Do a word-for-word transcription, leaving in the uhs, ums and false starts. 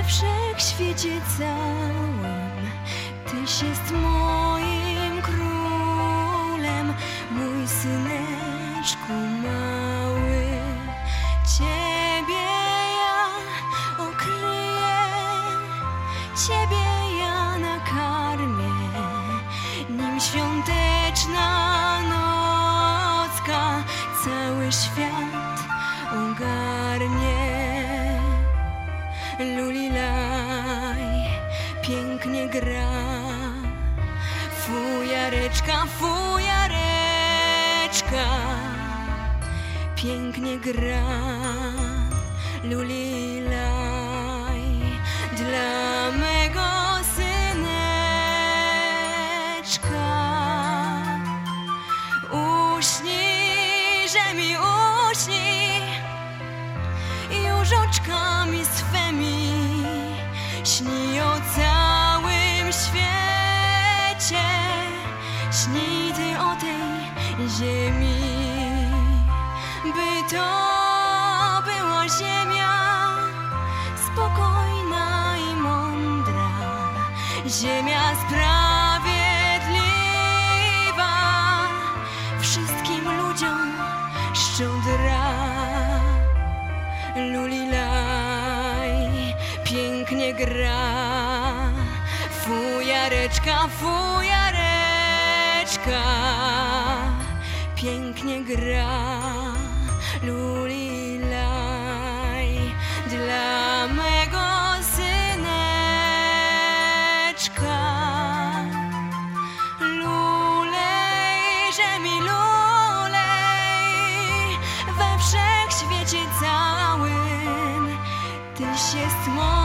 wszechświecie całym. Tyś jest moim królem, mój syneczku mały. Ciebie ja okryję, Ciebie ja nakarmię, nim świąteczna nocka cały świat ogarnie. Lulilaj pięknie gra, fujareczka, fujareczka pięknie gra. Lulilaj dla mego syneczka. Uśnij, że mi uśnij już oczkami swemi, śnij o całym świecie, śnij Ty o tej ziemi, by to była ziemia spokojna i mądra, ziemia sprawiedliwa, wszystkim ludziom szczodra. Lulilaj pięknie gra, fujareczka, fujareczka pięknie gra. Lulilaj dla mego syneczka. Lulej, że mi lulej we wszechświecie całym. Tyś jest moim